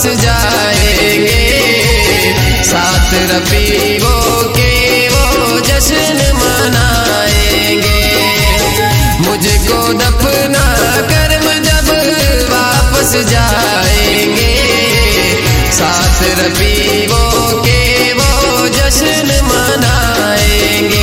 जाएंगे। साथ रफीकों के वो जश्न मनाएंगे। मुझको दफना कर जब वापस जाएंगे। साथ रफीकों के वो जश्न मनाएंगे।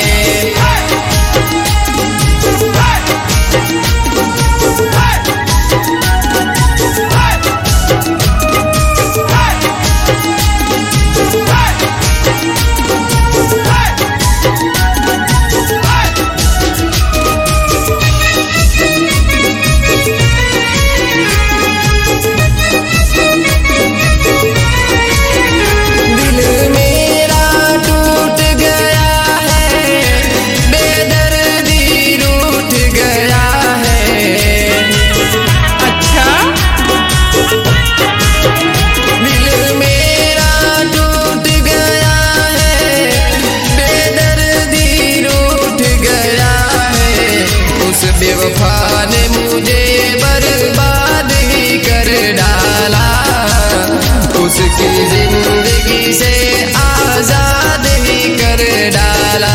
बेवफा ने मुझे बर्बाद ही कर डाला। उसकी जिंदगी से आजाद ही कर डाला।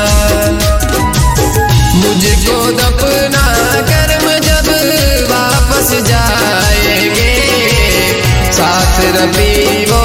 मुझको दफना कर जब वापस जाएंगे। साथ रफीकों